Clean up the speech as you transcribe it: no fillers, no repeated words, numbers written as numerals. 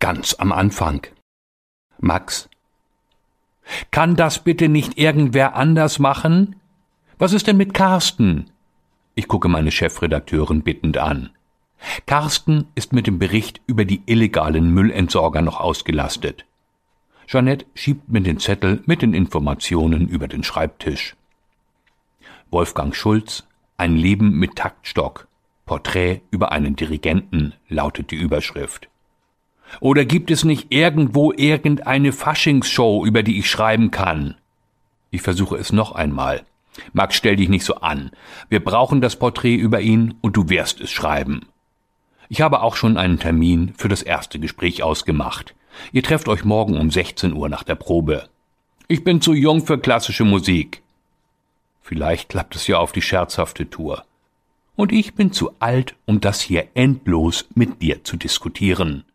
ganz am Anfang. Max: Kann das bitte nicht irgendwer anders machen? Was ist denn mit Carsten? Ich gucke meine Chefredakteurin bittend an. Carsten ist mit dem Bericht über die illegalen Müllentsorger noch ausgelastet. Jeanette schiebt mir den Zettel mit den Informationen über den Schreibtisch. Wolfgang Schulz, ein Leben mit Taktstock. Porträt über einen Dirigenten, lautet die Überschrift. Oder gibt es nicht irgendwo irgendeine Faschingsshow, über die ich schreiben kann? Ich versuche es noch einmal. Max, stell dich nicht so an. Wir brauchen das Porträt über ihn und du wirst es schreiben. Ich habe auch schon einen Termin für das erste Gespräch ausgemacht. Ihr trefft euch morgen um 16 Uhr nach der Probe. Ich bin zu jung für klassische Musik. Vielleicht klappt es ja auf die scherzhafte Tour. Und ich bin zu alt, um das hier endlos mit dir zu diskutieren.